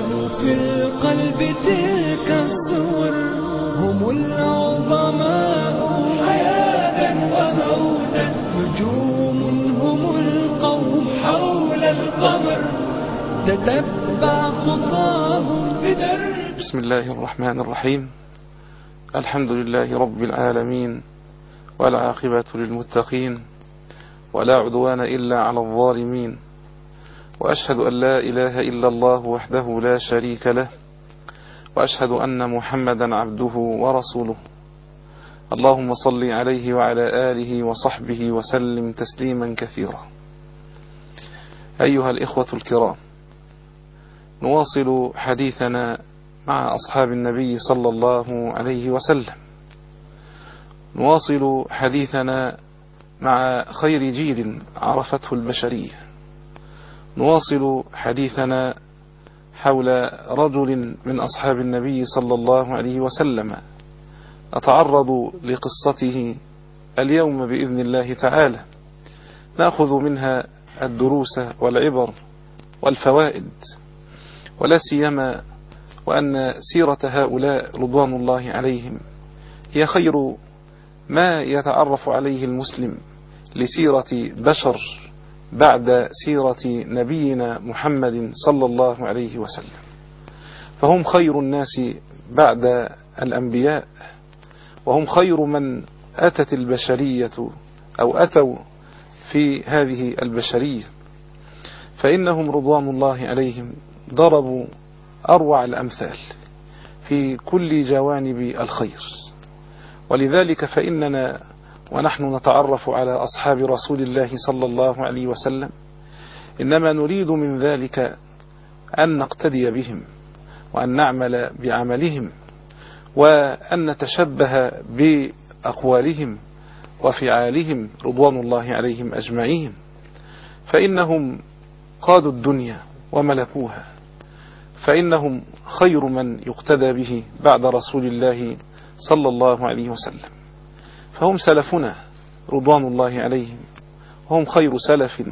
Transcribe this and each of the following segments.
في القلب تلك الصور، هم العظماء حياة وموتا، نجوم هم القوم حول القمر، تتبع خطاهم بدرب. بسم الله الرحمن الرحيم. الحمد لله رب العالمين، والعاقبة للمتقين، ولا عدوان إلا على الظالمين، وأشهد أن لا إله إلا الله وحده لا شريك له، وأشهد أن محمدا عبده ورسوله. اللهم صل عليه وعلى آله وصحبه وسلم تسليما كثيرا. أيها الإخوة الكرام، نواصل حديثنا مع أصحاب النبي صلى الله عليه وسلم، نواصل حديثنا مع خير جيل عرفته البشرية، نواصل حديثنا حول رجل من أصحاب النبي صلى الله عليه وسلم، نتعرض لقصته اليوم بإذن الله تعالى، نأخذ منها الدروس والعبر والفوائد، ولا سيما وأن سيرة هؤلاء رضوان الله عليهم هي خير ما يتعرف عليه المسلم لسيرة بشر بعد سيرة نبينا محمد صلى الله عليه وسلم، فهم خير الناس بعد الأنبياء، وهم خير من أتت البشرية أو أتوا في هذه البشرية، فإنهم رضوان الله عليهم ضربوا أروع الأمثال في كل جوانب الخير. ولذلك فإننا ونحن نتعرف على أصحاب رسول الله صلى الله عليه وسلم إنما نريد من ذلك أن نقتدي بهم، وأن نعمل بعملهم، وأن نتشبه بأقوالهم وفعالهم رضوان الله عليهم أجمعين، فإنهم قادوا الدنيا وملكوها، فإنهم خير من يقتدى به بعد رسول الله صلى الله عليه وسلم، فهم سلفنا رضوان الله عليهم، هم خير سلف،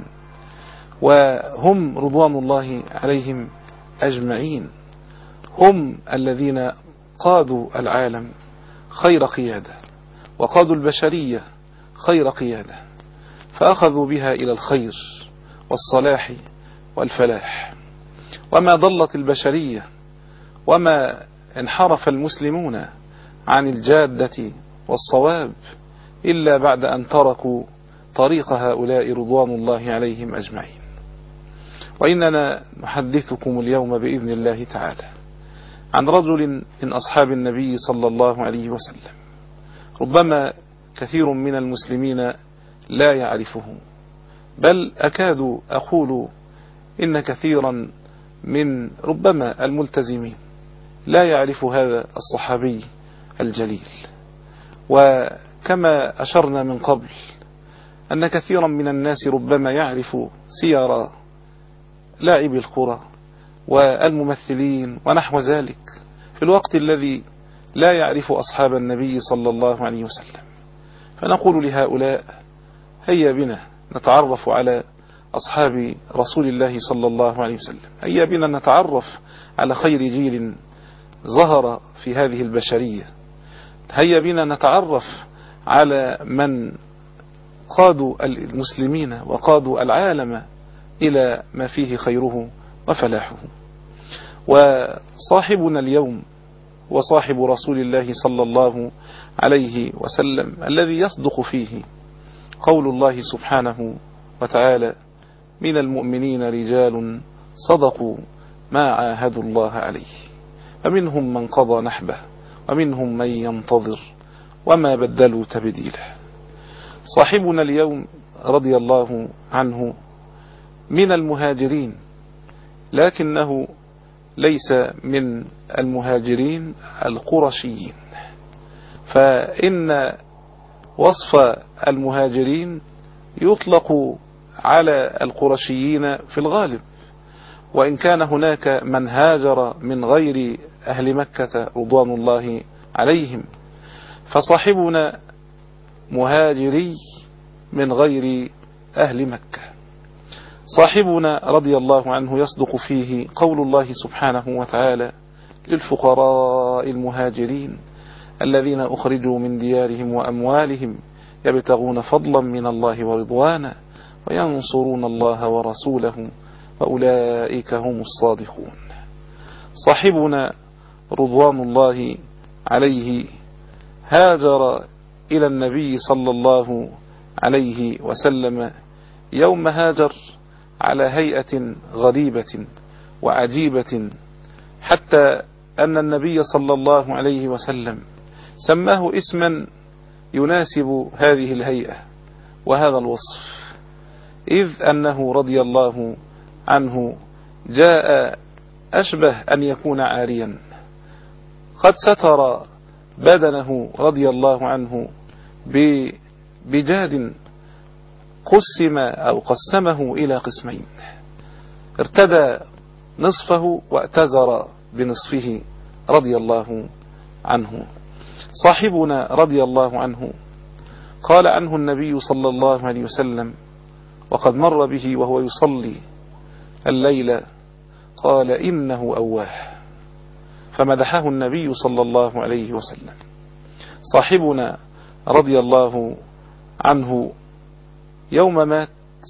وهم رضوان الله عليهم أجمعين، هم الذين قادوا العالم خير قيادة، وقادوا البشرية خير قيادة، فأخذوا بها إلى الخير والصلاح والفلاح، وما ضلت البشرية وما انحرف المسلمون عن الجادة والصواب إلا بعد أن تركوا طريق هؤلاء رضوان الله عليهم أجمعين. وإننا نحدثكم اليوم بإذن الله تعالى عن رجل من أصحاب النبي صلى الله عليه وسلم، ربما كثير من المسلمين لا يعرفه، بل أكاد أقول إن كثيرا من ربما الملتزمين لا يعرف هذا الصحابي الجليل. وكما أشرنا من قبل أن كثيرا من الناس ربما يعرف سير لاعبي الكرة والممثلين ونحو ذلك، في الوقت الذي لا يعرف أصحاب النبي صلى الله عليه وسلم. فنقول لهؤلاء: هيا بنا نتعرف على أصحاب رسول الله صلى الله عليه وسلم، هيا بنا نتعرف على خير جيل ظهر في هذه البشرية، هيا بنا نتعرف على من قادوا المسلمين وقادوا العالم إلى ما فيه خيره وفلاحه. وصاحبنا اليوم وصاحب رسول الله صلى الله عليه وسلم الذي يصدق فيه قول الله سبحانه وتعالى: من المؤمنين رجال صدقوا ما عاهدوا الله عليه، فمنهم من قضى نحبه ومنهم من ينتظر وما بدلوا تبديلا. صاحبنا اليوم رضي الله عنه من المهاجرين، لكنه ليس من المهاجرين القرشيين، فإن وصف المهاجرين يطلق على القرشيين في الغالب، وإن كان هناك من هاجر من غير أهل مكة رضوان الله عليهم، فصاحبنا مهاجري من غير أهل مكة. صاحبنا رضي الله عنه يصدق فيه قول الله سبحانه وتعالى للفقراء المهاجرين الذين أخرجوا من ديارهم وأموالهم يبتغون فضلا من الله ورضوانا وينصرون الله ورسوله وأولئك هم الصادقون. صاحبنا رضوان الله عليه هاجر إلى النبي صلى الله عليه وسلم يوم هاجر على هيئة غريبة وعجيبة، حتى أن النبي صلى الله عليه وسلم سماه اسما يناسب هذه الهيئة وهذا الوصف، إذ أنه رضي الله عنه جاء أشبه أن يكون عاريا، قد ستر بدنه رضي الله عنه بجاد قسمه إلى قسمين، ارتدى نصفه واتزر بنصفه رضي الله عنه. صاحبنا رضي الله عنه قال عنه النبي صلى الله عليه وسلم وقد مر به وهو يصلي الليل قال إنه أواه، فمدحه النبي صلى الله عليه وسلم. صاحبنا رضي الله عنه يوم مات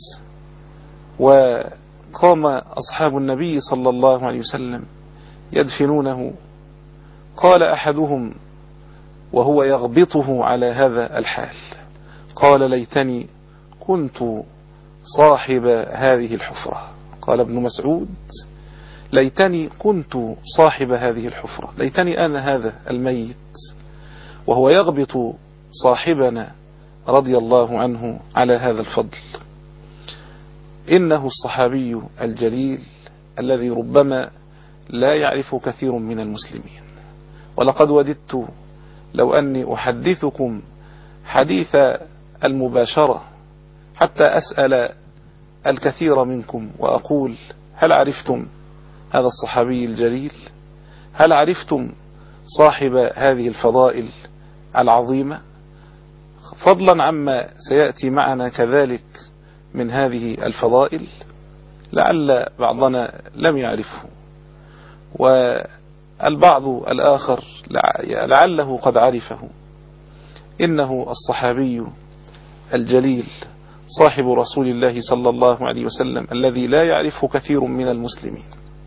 وقام أصحاب النبي صلى الله عليه وسلم يدفنونه، قال أحدهم وهو يغبطه على هذا الحال قال ليتني كنت صاحب هذه الحفرة. قال ابن مسعود ليتني كنت صاحب هذه الحفرة، ليتني أنا هذا الميت، وهو يغبط صاحبنا رضي الله عنه على هذا الفضل. إنه الصحابي الجليل الذي ربما لا يعرف كثير من المسلمين، ولقد وددت لو أني أحدثكم حديث المباشرة حتى أسأل الكثير منكم وأقول هل عرفتم هذا الصحابي الجليل؟ هل عرفتم صاحب هذه الفضائل العظيمة؟ فضلا عما سيأتي معنا كذلك من هذه الفضائل لعل بعضنا لم يعرفه، والبعض الآخر لعله قد عرفه. إنه الصحابي الجليل صاحب رسول الله صلى الله عليه وسلم الذي لا يعرفه كثير من المسلمين،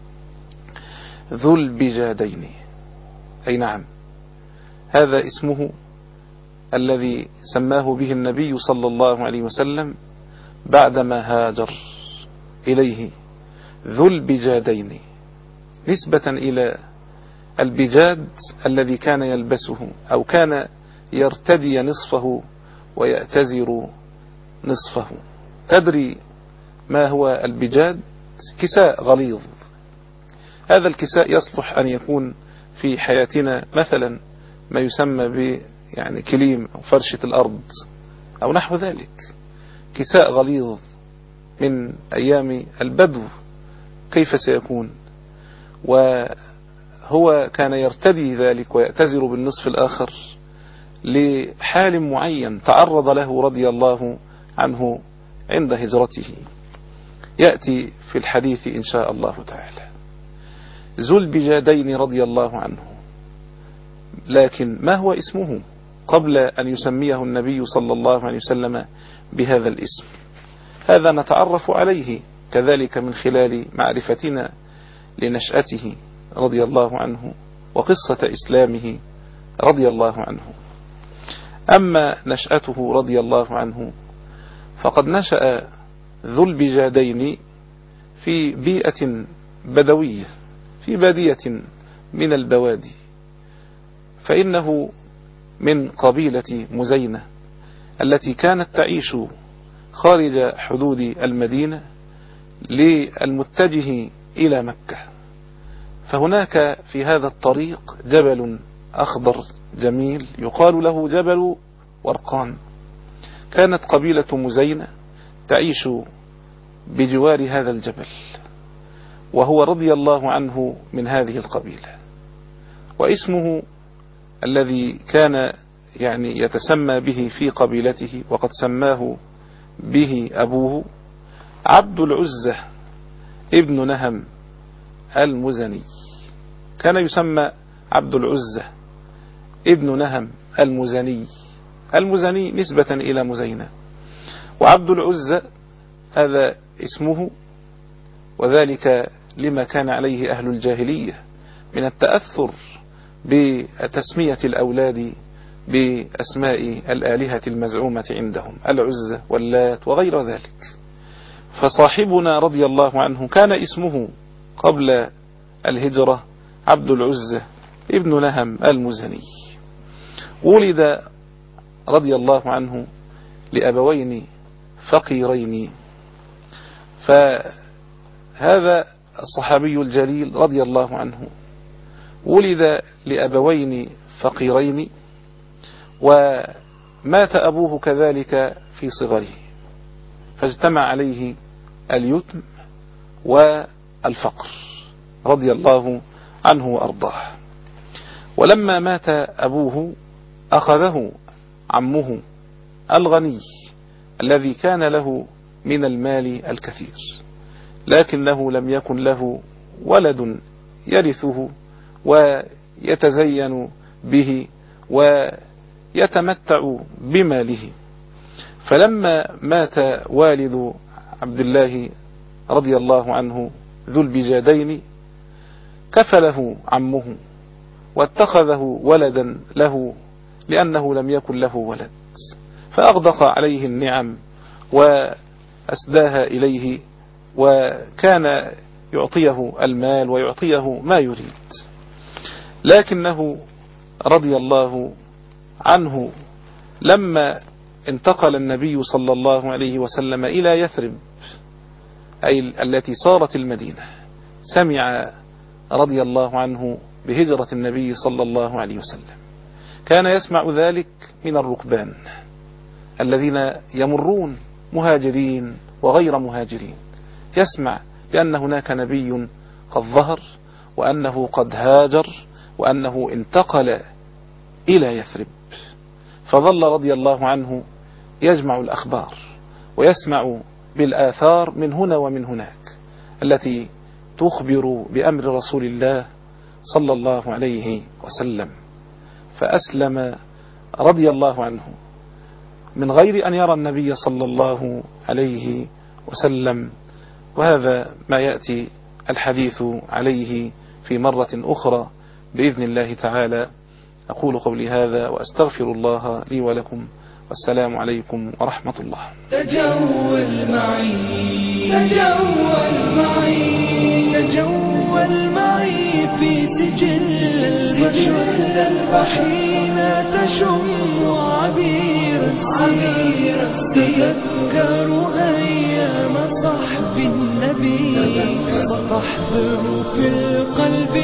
ذو البجادين. أي نعم، هذا اسمه الذي سماه به النبي صلى الله عليه وسلم بعدما هاجر إليه، ذو البجادين، نسبة إلى البجاد الذي كان يلبسه أو كان يرتدي نصفه ويأتزر نصفه. تدري ما هو البجاد؟ كساء غليظ. هذا الكساء يصلح أن يكون في حياتنا مثلا ما يسمى ب يعني كليم أو فرشة الأرض أو نحو ذلك، كساء غليظ من أيام البدو كيف سيكون؟ وهو كان يرتدي ذلك ويأتزر بالنصف الآخر لحال معين تعرض له رضي الله عنه عند هجرته، يأتي في الحديث إن شاء الله تعالى. ذو البجادين رضي الله عنه، لكن ما هو اسمه قبل أن يسميه النبي صلى الله عليه وسلم بهذا الاسم؟ هذا نتعرف عليه كذلك من خلال معرفتنا لنشأته رضي الله عنه وقصة إسلامه رضي الله عنه. أما نشأته رضي الله عنه فقد نشأ ذو البجادين في بيئة بدوية في بادية من البوادي، فإنه من قبيلة مزينة التي كانت تعيش خارج حدود المدينة للمتجه إلى مكة. فهناك في هذا الطريق جبل أخضر جميل يقال له جبل ورقان، كانت قبيلة مزينة تعيش بجوار هذا الجبل، وهو رضي الله عنه من هذه القبيلة، واسمه الذي كان يعني يتسمى به في قبيلته وقد سماه به أبوه عبد العزة ابن نهم المزني، كان يسمى عبد العزة ابن نهم المزني، المزني نسبة إلى مزينة، وعبد العزة هذا اسمه، وذلك لما كان عليه أهل الجاهلية من التأثر بتسمية الأولاد بأسماء الآلهة المزعومة عندهم، العزة واللات وغير ذلك. فصاحبنا رضي الله عنه كان اسمه قبل الهجرة عبد العزة ابن نهم المزني. ولد رضي الله عنه لأبوين فقيرين، فهذا الصحابي الجليل رضي الله عنه ولد لأبوين فقيرين، ومات أبوه كذلك في صغره، فاجتمع عليه اليتم والفقر رضي الله عنه وأرضاه. ولما مات أبوه أخذه عمه الغني الذي كان له من المال الكثير، لكنه لم يكن له ولد يرثه ويتزين به ويتمتع بماله. فلما مات والد عبد الله رضي الله عنه ذو البجادين كفله عمه واتخذه ولدا له لأنه لم يكن له ولد، فأغدق عليه النعم وأسداها إليه، وكان يعطيه المال ويعطيه ما يريد. لكنه رضي الله عنه لما انتقل النبي صلى الله عليه وسلم إلى يثرب، أي التي صارت المدينة، سمع رضي الله عنه بهجرة النبي صلى الله عليه وسلم. كان يسمع ذلك من الركبان الذين يمرون مهاجرين وغير مهاجرين، يسمع بأن هناك نبي قد ظهر، وأنه قد هاجر، وأنه انتقل إلى يثرب. فظل رضي الله عنه يجمع الأخبار ويسمع بالآثار من هنا ومن هناك التي تخبر بأمر رسول الله صلى الله عليه وسلم، فأسلم رضي الله عنه من غير أن يرى النبي صلى الله عليه وسلم. وهذا ما يأتي الحديث عليه في مرة أخرى بإذن الله تعالى. أقول قولي هذا وأستغفر الله لي ولكم، والسلام عليكم ورحمة الله. تجول معي تجول معي تجول معي في سجل البحين تشم عبير تذكر أيام صحب النبي، ستحضر في القلب